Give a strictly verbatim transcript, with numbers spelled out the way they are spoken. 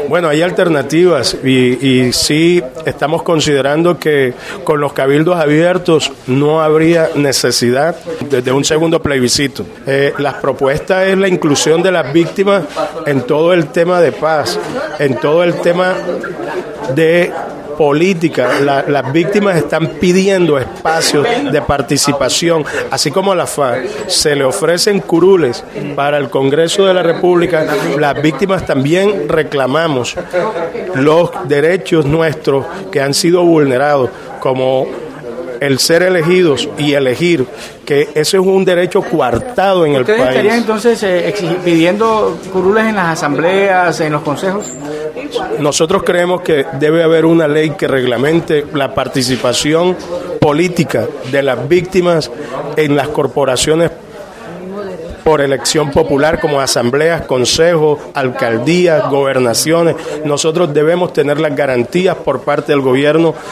Bueno, hay alternativas y, y sí estamos considerando que con los cabildos abiertos no habría necesidad de, de un segundo plebiscito. Eh, las propuestas es la inclusión de las víctimas en todo el tema de paz, en todo el tema de política. La, las víctimas están pidiendo espacios de participación, así como a la F A R C se le ofrecen curules para el Congreso de la República. Las víctimas también reclamamos los derechos nuestros que han sido vulnerados, como el ser elegidos y elegir, que ese es un derecho coartado en el país. ¿Ustedes estarían entonces eh, exig- pidiendo curules en las asambleas, en los consejos? Nosotros creemos que debe haber una ley que reglamente la participación política de las víctimas en las corporaciones por elección popular, como asambleas, consejos, alcaldías, gobernaciones. Nosotros debemos tener las garantías por parte del gobierno